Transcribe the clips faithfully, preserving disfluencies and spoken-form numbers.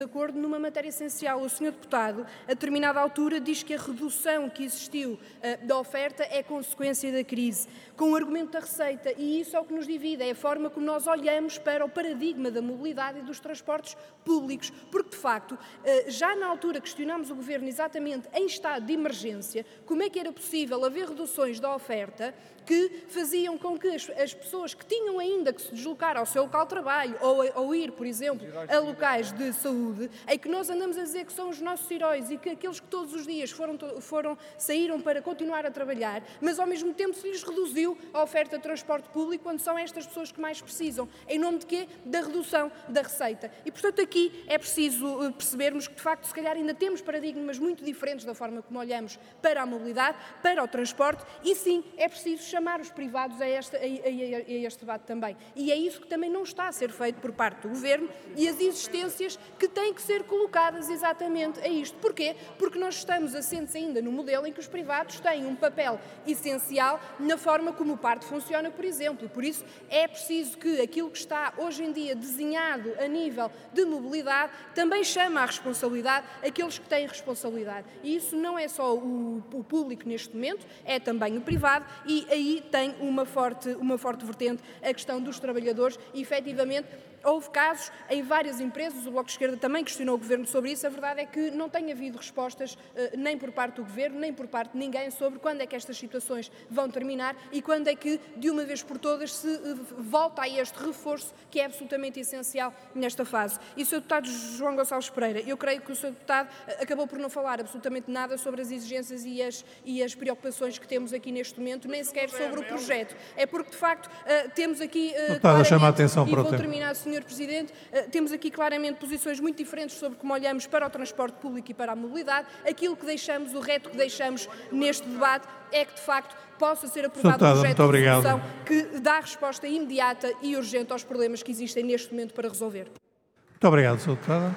de acordo numa matéria essencial. O senhor deputado, a determinada altura, diz que a redução que existiu uh, da oferta é consequência da crise, com o argumento da receita, e isso é o que nos divide, é a forma como nós olhamos para o paradigma da mobilidade e dos transportes públicos, porque, de facto, uh, já na altura questionámos o Governo exatamente em estado de emergência, como é que era possível haver reduções da oferta que faziam com que as, as pessoas que tinham ainda que se deslocar ao seu local de trabalho ou, ou ir, por exemplo, a locais de saúde, em que nós andamos a dizer que são os nossos heróis e que aqueles que todos os dias foram, foram, saíram para continuar a trabalhar, mas ao mesmo tempo se lhes reduziu a oferta de transporte público quando são estas pessoas que mais precisam. Em nome de quê? Da redução da receita. E, portanto, aqui é preciso percebermos que, de facto, se calhar ainda temos paradigmas muito diferentes da forma como olhamos para a mobilidade, para o transporte, e sim, é preciso chamar os privados a, esta, a, a, a este debate também. E é isso que também não está a ser feito por parte do Governo e as existências que têm que ser colocadas exatamente a isto. Porquê? Porque nós estamos assentes ainda no modelo em que os privados têm um papel essencial na forma como o parque funciona, por exemplo. Por isso é preciso que aquilo que está hoje em dia desenhado a nível de mobilidade também chama à responsabilidade aqueles que têm responsabilidade. E isso não é só o, o público neste momento, é também o privado, e aí tem uma forte, uma forte vertente a questão dos trabalhadores e, efetivamente, houve casos em várias empresas, o Bloco de Esquerda também questionou o Governo sobre isso. A verdade é que não tem havido respostas nem por parte do Governo, nem por parte de ninguém sobre quando é que estas situações vão terminar e quando é que, de uma vez por todas, se volta a este reforço que é absolutamente essencial nesta fase. E, senhor Deputado João Gonçalves Pereira, eu creio que o senhor Deputado acabou por não falar absolutamente nada sobre as exigências e as, e as preocupações que temos aqui neste momento, nem sequer sobre o projeto. É porque, de facto, temos aqui... Deputado, chama a atenção para o tempo. terminar, senhor Presidente, temos aqui claramente posições muito diferentes sobre como olhamos para o transporte público e para a mobilidade. Aquilo que deixamos, o reto que deixamos neste debate é que, de facto, possa ser aprovado um projeto de resolução que dá resposta imediata e urgente aos problemas que existem neste momento para resolver. Muito obrigado, senhor Deputado.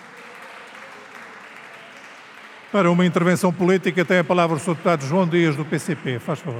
Para uma intervenção política tem a palavra o senhor Deputado João Dias, do P C P. Faz favor.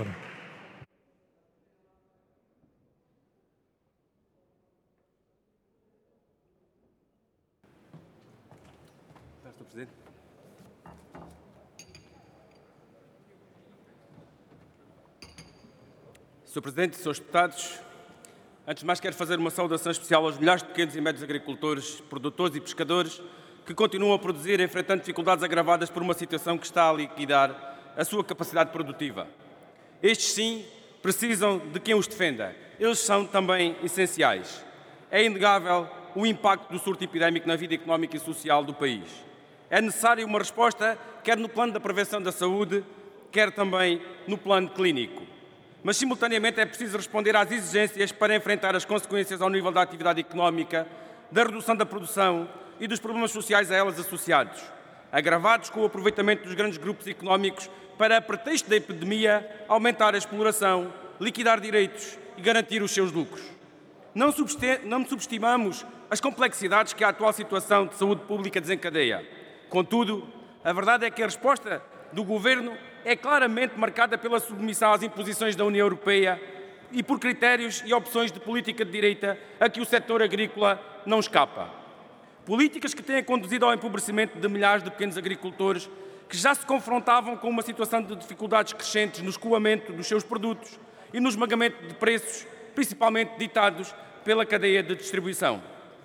senhor Presidente, senhores Deputados, antes de mais quero fazer uma saudação especial aos milhares de pequenos e médios agricultores, produtores e pescadores que continuam a produzir enfrentando dificuldades agravadas por uma situação que está a liquidar a sua capacidade produtiva. Estes, sim, precisam de quem os defenda. Eles são também essenciais. É inegável o impacto do surto epidémico na vida económica e social do país. É necessária uma resposta, quer no plano da prevenção da saúde, quer também no plano clínico. Mas, simultaneamente, é preciso responder às exigências para enfrentar as consequências ao nível da atividade económica, da redução da produção e dos problemas sociais a elas associados, agravados com o aproveitamento dos grandes grupos económicos para, a pretexto da epidemia, aumentar a exploração, liquidar direitos e garantir os seus lucros. Não, não subestimamos as complexidades que a atual situação de saúde pública desencadeia. Contudo, a verdade é que a resposta do Governo é claramente marcada pela submissão às imposições da União Europeia e por critérios e opções de política de direita a que o setor agrícola não escapa. Políticas que têm conduzido ao empobrecimento de milhares de pequenos agricultores que já se confrontavam com uma situação de dificuldades crescentes no escoamento dos seus produtos e no esmagamento de preços, principalmente ditados pela cadeia de distribuição.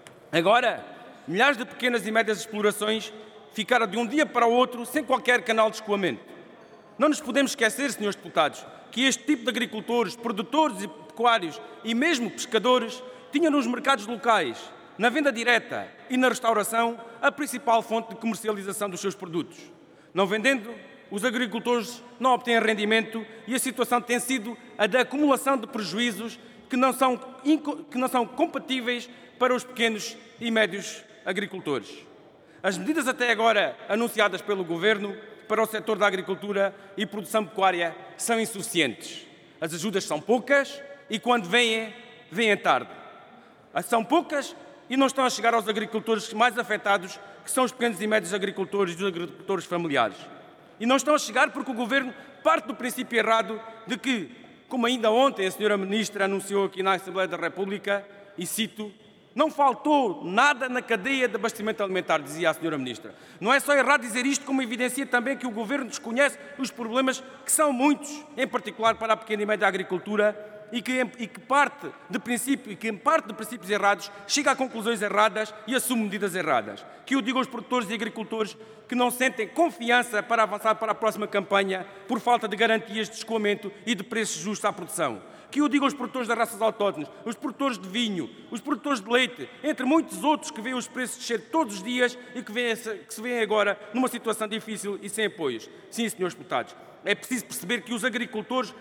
Agora, milhares de pequenas e médias explorações ficaram de um dia para o outro sem qualquer canal de escoamento. Não nos podemos esquecer, senhores deputados, que este tipo de agricultores, produtores e pecuários e mesmo pescadores tinham nos mercados locais, na venda direta e na restauração, a principal fonte de comercialização dos seus produtos. Não vendendo, os agricultores não obtêm rendimento e a situação tem sido a da acumulação de prejuízos que não são, que não são compatíveis para os pequenos e médios agricultores. As medidas até agora anunciadas pelo Governo para o setor da agricultura e produção pecuária são insuficientes. As ajudas são poucas e, quando vêm, vêm tarde. São poucas e não estão a chegar aos agricultores mais afetados, que são os pequenos e médios agricultores e os agricultores familiares. E não estão a chegar porque o Governo parte do princípio errado de que, como ainda ontem a senhora Ministra anunciou aqui na Assembleia da República, e cito, Não faltou nada na cadeia de abastecimento alimentar, dizia a senhora Ministra. Não é só errado dizer isto, como evidencia também que o Governo desconhece os problemas, que são muitos, em particular para a pequena e média agricultura, e que, e que parte de princípio, e que em parte de princípios errados chega a conclusões erradas e assume medidas erradas. Que eu digo aos produtores e agricultores que não sentem confiança para avançar para a próxima campanha por falta de garantias de escoamento e de preços justos à produção. Que eu digo aos produtores das raças autóctones, os produtores de vinho, os produtores de leite, entre muitos outros que veem os preços descer todos os dias e que, vêem, que se veem agora numa situação difícil e sem apoios. Sim, senhores deputados, é preciso perceber que os agricultores,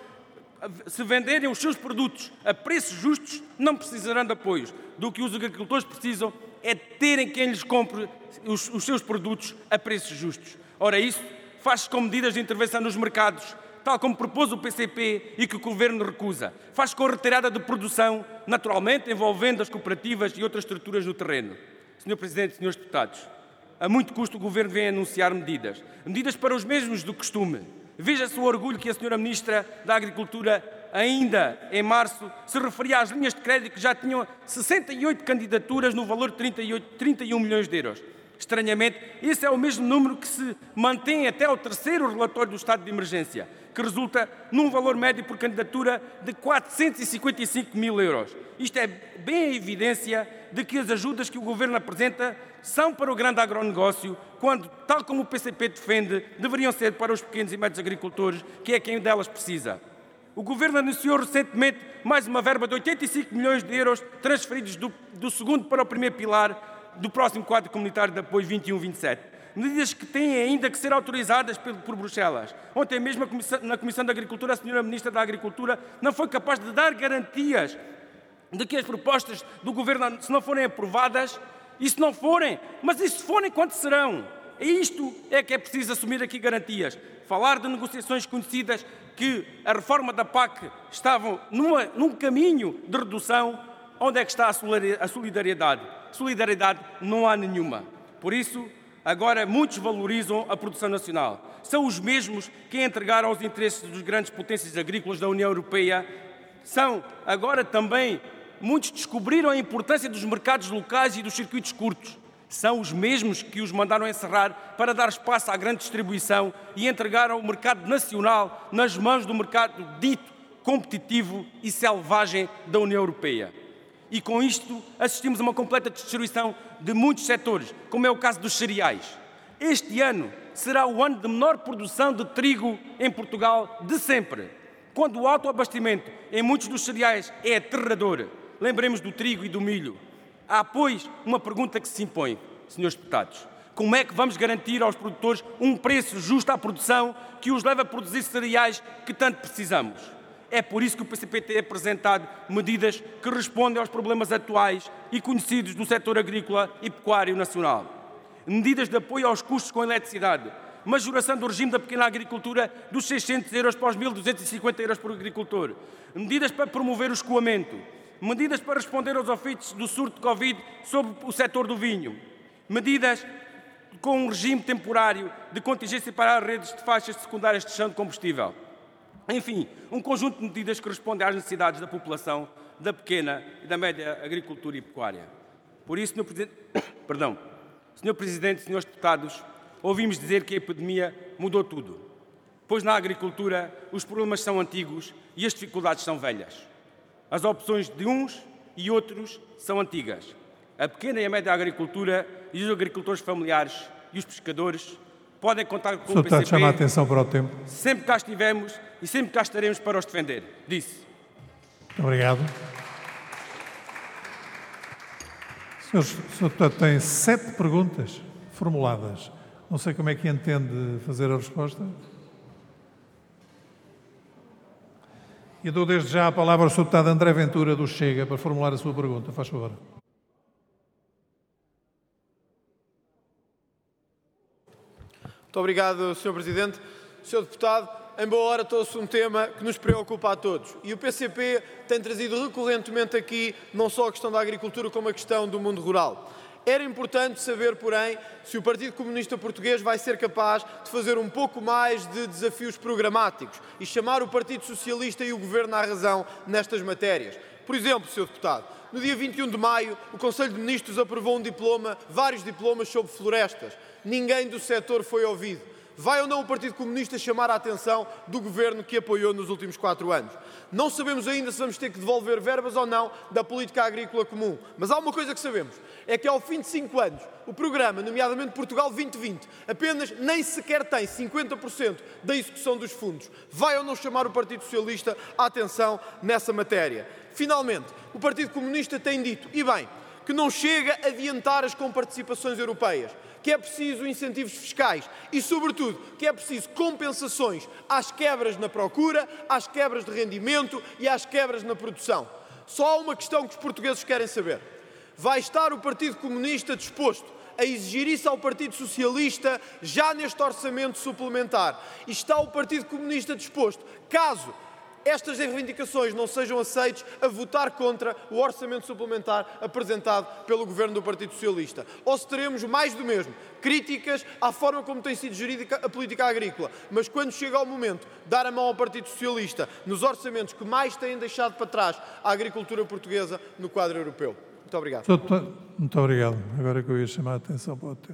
se venderem os seus produtos a preços justos, não precisarão de apoios. Do que os agricultores precisam é terem quem lhes compre os, os seus produtos a preços justos. Ora, isso faz-se com medidas de intervenção nos mercados, tal como propôs o P C P e que o Governo recusa. Faz-se com a retirada de produção, naturalmente envolvendo as cooperativas e outras estruturas no terreno. senhor Presidente, senhores deputados, a muito custo o Governo vem anunciar medidas. Medidas para os mesmos do costume. Veja-se o orgulho que a senhora Ministra da Agricultura, ainda em março, se referia às linhas de crédito que já tinham sessenta e oito candidaturas no valor de trinta e oito, trinta e um milhões de euros. Estranhamente, esse é o mesmo número que se mantém até ao terceiro relatório do estado de emergência, que resulta num valor médio por candidatura de quatrocentos e cinquenta e cinco mil euros. Isto é bem a evidência de que as ajudas que o Governo apresenta são para o grande agronegócio, quando, tal como o P C P defende, deveriam ser para os pequenos e médios agricultores, que é quem delas precisa. O Governo anunciou recentemente mais uma verba de oitenta e cinco milhões de euros transferidos do, do segundo para o primeiro pilar do próximo quadro comunitário de apoio vinte e um vinte e sete. Medidas que têm ainda que ser autorizadas por Bruxelas. Ontem mesmo na Comissão de Agricultura, a senhora Ministra da Agricultura não foi capaz de dar garantias de que as propostas do Governo, se não forem aprovadas, e se não forem, mas e se forem, quanto serão? E isto é que é preciso assumir aqui garantias. Falar de negociações conhecidas que a reforma da P A C estavam numa, num caminho de redução, onde é que está a solidariedade? Solidariedade não há nenhuma. Por isso, agora muitos valorizam a produção nacional. São os mesmos que entregaram aos interesses dos grandes potências agrícolas da União Europeia. São agora também muitos descobriram a importância dos mercados locais e dos circuitos curtos. São os mesmos que os mandaram encerrar para dar espaço à grande distribuição e entregaram o mercado nacional nas mãos do mercado dito competitivo e selvagem da União Europeia. E com isto assistimos a uma completa destruição de muitos setores, como é o caso dos cereais. Este ano será o ano de menor produção de trigo em Portugal de sempre, quando o autoabastecimento em muitos dos cereais é aterrador. Lembremos do trigo e do milho. Há, pois, uma pergunta que se impõe, senhores deputados. Como é que vamos garantir aos produtores um preço justo à produção que os leve a produzir cereais que tanto precisamos? É por isso que o P C P tem apresentado medidas que respondem aos problemas atuais e conhecidos do setor agrícola e pecuário nacional. Medidas de apoio aos custos com eletricidade, majoração do regime da pequena agricultura dos seiscentos euros para os mil duzentos e cinquenta euros por agricultor, medidas para promover o escoamento, medidas para responder aos efeitos do surto de Covid sobre o setor do vinho, medidas com um regime temporário de contingência para as redes de faixas secundárias de gestão de combustível. Enfim, um conjunto de medidas que respondem às necessidades da população, da pequena e da média agricultura e pecuária. Por isso, senhor Presidente, perdão, senhor Presidente, senhores deputados, ouvimos dizer que a epidemia mudou tudo, pois na agricultura os problemas são antigos e as dificuldades são velhas. As opções de uns e outros são antigas. A pequena e a média agricultura e os agricultores familiares e os pescadores podem contar com o P C P. Deputado, chama a atenção para o tempo. Sempre cá estivemos e sempre cá estaremos para os defender. Disse. Muito obrigado. O senhor Deputado tem sete perguntas formuladas. Não sei como é que entende fazer a resposta. E dou desde já a palavra ao senhor Deputado André Ventura do Chega para formular a sua pergunta. Faz favor. Muito obrigado, senhor Presidente. senhor Deputado, em boa hora trouxe um tema que nos preocupa a todos. E o P C P tem trazido recorrentemente aqui não só a questão da agricultura, como a questão do mundo rural. Era importante saber, porém, se o Partido Comunista Português vai ser capaz de fazer um pouco mais de desafios programáticos e chamar o Partido Socialista e o Governo à razão nestas matérias. Por exemplo, senhor Deputado, no dia vinte e um de maio, o Conselho de Ministros aprovou um diploma, vários diplomas sobre florestas. Ninguém do setor foi ouvido. Vai ou não o Partido Comunista chamar a atenção do Governo que apoiou nos últimos quatro anos? Não sabemos ainda se vamos ter que devolver verbas ou não da política agrícola comum. Mas há uma coisa que sabemos, é que ao fim de cinco anos, o programa, nomeadamente Portugal vinte vinte, apenas nem sequer tem cinquenta por cento da execução dos fundos. Vai ou não chamar o Partido Socialista a atenção nessa matéria? Finalmente, o Partido Comunista tem dito, e bem, que não chega a adiantar as comparticipações europeias, que é preciso incentivos fiscais e, sobretudo, que é preciso compensações às quebras na procura, às quebras de rendimento e às quebras na produção. Só há uma questão que os portugueses querem saber. Vai estar o Partido Comunista disposto a exigir isso ao Partido Socialista já neste orçamento suplementar? E está o Partido Comunista disposto, caso estas reivindicações não sejam aceites, a votar contra o orçamento suplementar apresentado pelo Governo do Partido Socialista? Ou se teremos mais do mesmo, críticas à forma como tem sido gerida a política agrícola, mas quando chega ao momento de dar a mão ao Partido Socialista nos orçamentos que mais têm deixado para trás a agricultura portuguesa no quadro europeu? Muito obrigado. Muito obrigado. Agora que eu ia chamar a atenção para o tema.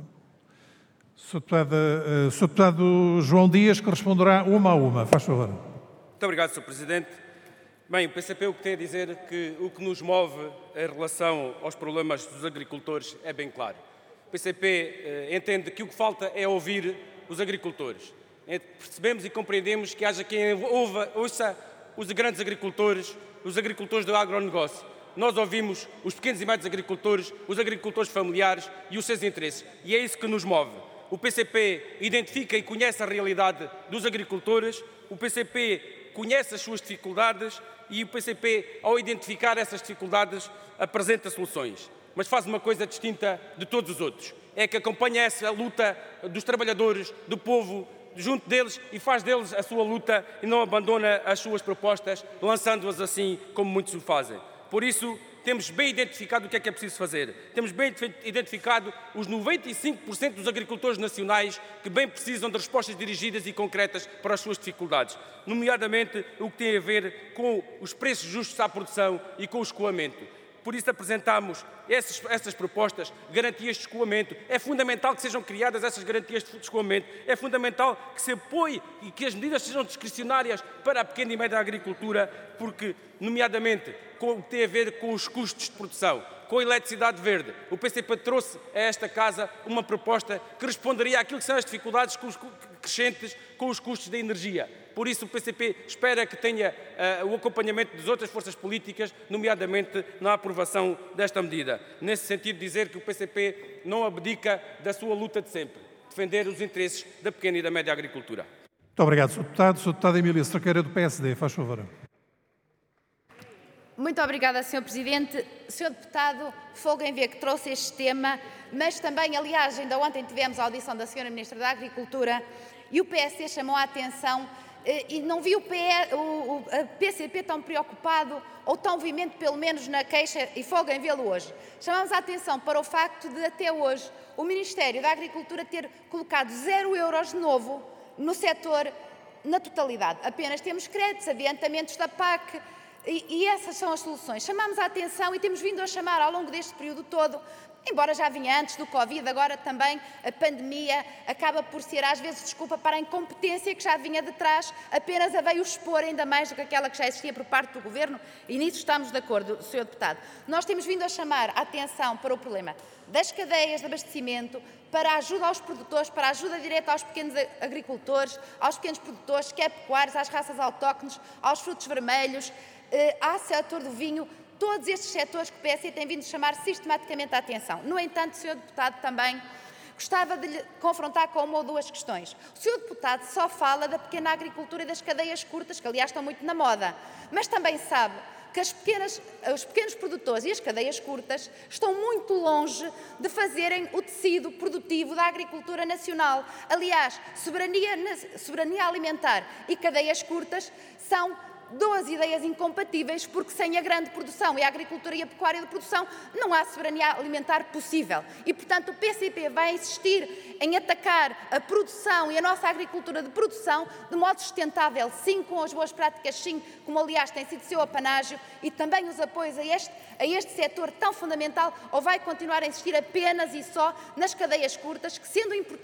senhor Deputado, uh, senhor Deputado João Dias, que responderá uma a uma. Faz favor. Muito obrigado, senhor Presidente. Bem, o P C P o que tem a dizer é que o que nos move em relação aos problemas dos agricultores é bem claro. O P C P eh, entende que o que falta é ouvir os agricultores. Percebemos e compreendemos que haja quem ouva, ouça os grandes agricultores, os agricultores do agronegócio. Nós ouvimos os pequenos e médios agricultores, os agricultores familiares e os seus interesses. E é isso que nos move. O P C P identifica e conhece a realidade dos agricultores, o P C P conhece as suas dificuldades e o P C P, ao identificar essas dificuldades, apresenta soluções. Mas faz uma coisa distinta de todos os outros. É que acompanha essa luta dos trabalhadores, do povo, junto deles e faz deles a sua luta e não abandona as suas propostas, lançando-as assim como muitos o fazem. Por isso, temos bem identificado o que é que é preciso fazer. Temos bem identificado os noventa e cinco por cento dos agricultores nacionais que bem precisam de respostas dirigidas e concretas para as suas dificuldades, nomeadamente o que tem a ver com os preços justos à produção e com o escoamento. Por isso apresentamos essas, essas propostas, garantias de escoamento. É fundamental que sejam criadas essas garantias de escoamento. É fundamental que se apoie e que as medidas sejam discricionárias para a pequena e média agricultura, porque, nomeadamente, com o que tem a ver com os custos de produção, com a eletricidade verde, o P C P trouxe a esta Casa uma proposta que responderia àquilo que são as dificuldades crescentes com os custos da energia. Por isso, o P C P espera que tenha uh, o acompanhamento das outras forças políticas, nomeadamente na aprovação desta medida. Nesse sentido, dizer que o P C P não abdica da sua luta de sempre, defender os interesses da pequena e da média agricultura. Muito obrigado, senhor Deputado. senhor Deputado Emília Straqueira, do P S D. Faz favor. Muito obrigada, senhor Presidente. senhor Deputado, folga em ver que trouxe este tema, mas também, aliás, ainda ontem tivemos a audição da senhora Ministra da Agricultura e o P S D chamou a atenção e não vi o, P E, o, o P C P tão preocupado ou tão veemente, pelo menos na queixa, e folga em vê-lo hoje. Chamamos a atenção para o facto de, até hoje, o Ministério da Agricultura ter colocado zero euros de novo no setor na totalidade. Apenas temos créditos, adiantamentos da P A C, e, e essas são as soluções. Chamamos a atenção e temos vindo a chamar ao longo deste período todo, embora já vinha antes do Covid, agora também a pandemia acaba por ser às vezes desculpa para a incompetência que já vinha de trás, apenas a veio expor ainda mais do que aquela que já existia por parte do Governo, e nisso estamos de acordo, senhor Deputado. Nós temos vindo a chamar a atenção para o problema das cadeias de abastecimento, para a ajuda aos produtores, para a ajuda direta aos pequenos agricultores, aos pequenos produtores, quer pecuários, às raças autóctones, aos frutos vermelhos, ao setor do vinho. Todos estes setores que o P S D tem vindo a chamar sistematicamente a atenção. No entanto, senhor Deputado, também gostava de lhe confrontar com uma ou duas questões. O senhor Deputado só fala da pequena agricultura e das cadeias curtas, que aliás estão muito na moda, mas também sabe que as pequenas, os pequenos produtores e as cadeias curtas estão muito longe de fazerem o tecido produtivo da agricultura nacional. Aliás, soberania, soberania alimentar e cadeias curtas são duas ideias incompatíveis, porque sem a grande produção e a agricultura e a pecuária de produção não há soberania alimentar possível. E, portanto, o P C P vai insistir em atacar a produção e a nossa agricultura de produção de modo sustentável, sim, com as boas práticas, sim, como aliás tem sido seu apanágio, e também os apoios a este, a este setor tão fundamental, ou vai continuar a insistir apenas e só nas cadeias curtas, que sendo importantes